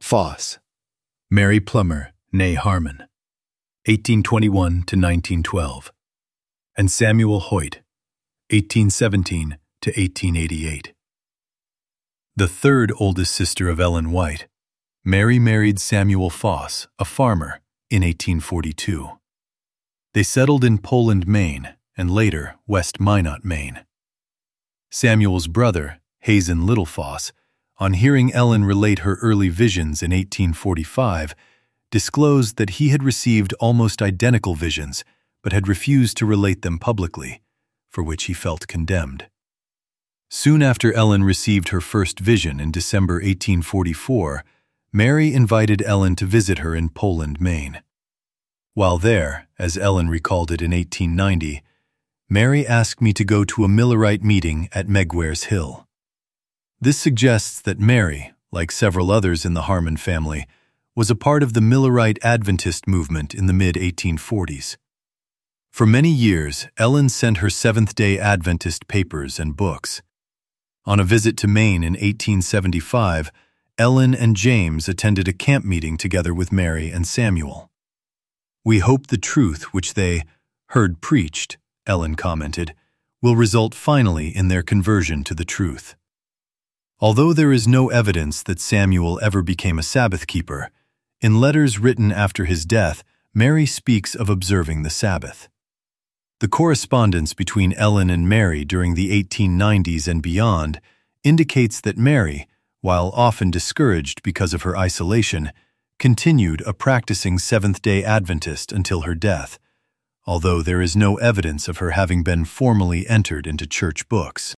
Foss, Mary Plummer, née Harmon, 1821 to 1912, and Samuel Hoyt, 1817 to 1888. The third oldest sister of Ellen White, Mary married Samuel Foss, a farmer, in 1842. They settled in Poland, Maine, and later West Minot, Maine. Samuel's brother, Hazen Little Foss, on hearing Ellen relate her early visions in 1845, disclosed that he had received almost identical visions but had refused to relate them publicly, for which he felt condemned. Soon after Ellen received her first vision in December 1844, Mary invited Ellen to visit her in Poland, Maine. While there, as Ellen recalled it in 1890, Mary asked me to go to a Millerite meeting at Megwares Hill. This suggests that Mary, like several others in the Harmon family, was a part of the Millerite Adventist movement in the mid-1840s. For many years, Ellen sent her Seventh-day Adventist papers and books. On a visit to Maine in 1875, Ellen and James attended a camp meeting together with Mary and Samuel. "We hope the truth which they heard preached," Ellen commented, "will result finally in their conversion to the truth." Although there is no evidence that Samuel ever became a Sabbath keeper, in letters written after his death, Mary speaks of observing the Sabbath. The correspondence between Ellen and Mary during the 1890s and beyond indicates that Mary, while often discouraged because of her isolation, continued a practicing Seventh-day Adventist until her death, although there is no evidence of her having been formally entered into church books.